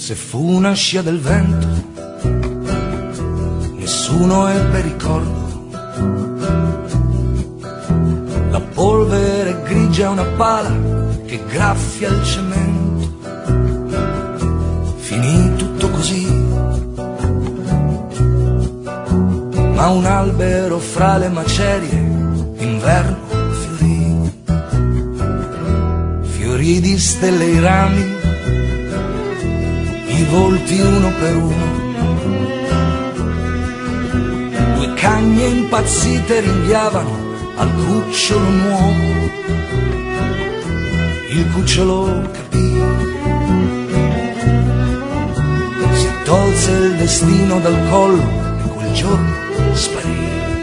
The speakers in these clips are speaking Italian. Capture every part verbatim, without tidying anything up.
Se fu una scia del vento, nessuno ebbe ricordo. La polvere grigia è una pala che graffia il cemento. Finì tutto così, ma un albero fra le macerie d'inverno fiorì. Fiorì di stelle i rami, i volti uno per uno. Due cagne impazzite ringhiavano al cucciolo nuovo. Il cucciolo capì, si tolse il destino dal collo e quel giorno sparì.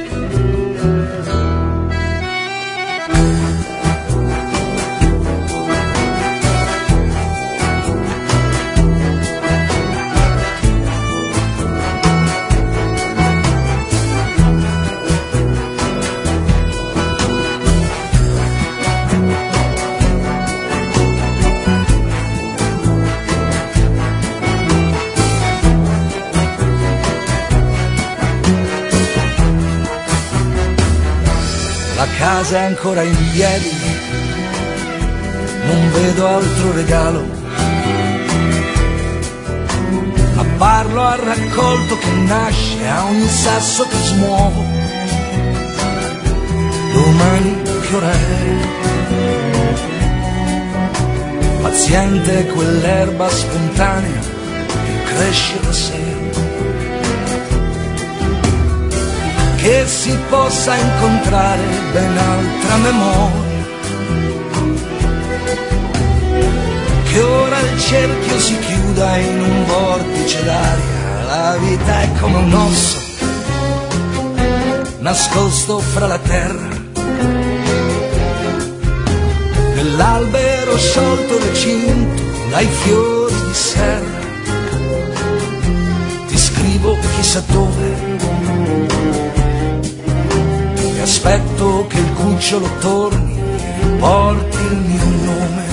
La casa è ancora in piedi, non vedo altro regalo. Apparlo al raccolto che nasce a ogni sasso che smuovo. Domani che ora è? Paziente è quell'erba spontanea che cresce da sé. Che si possa incontrare ben altra memoria, che ora il cerchio si chiuda in un vortice d'aria. La vita è come un osso nascosto fra la terra, nell'albero sciolto recinto dai fiori di serra. Ti scrivo chissà dove, aspetto che il cucciolo torni e porti il mio nome.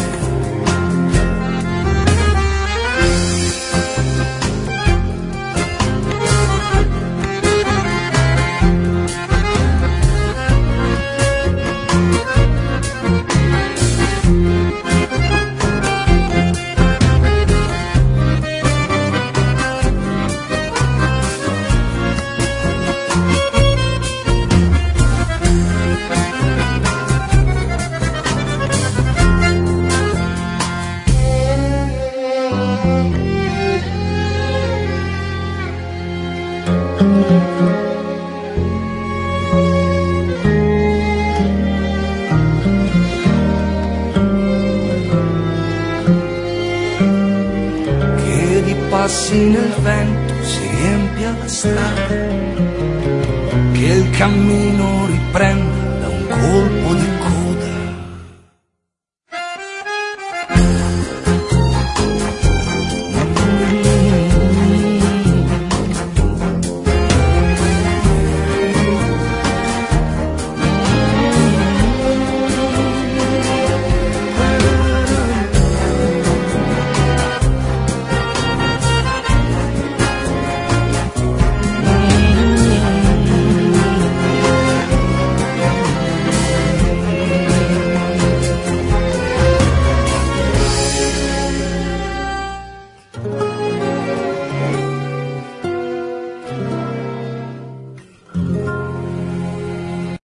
Che di passi nel vento si riempia la strada, che il cammino riprenda da un colpo di coda.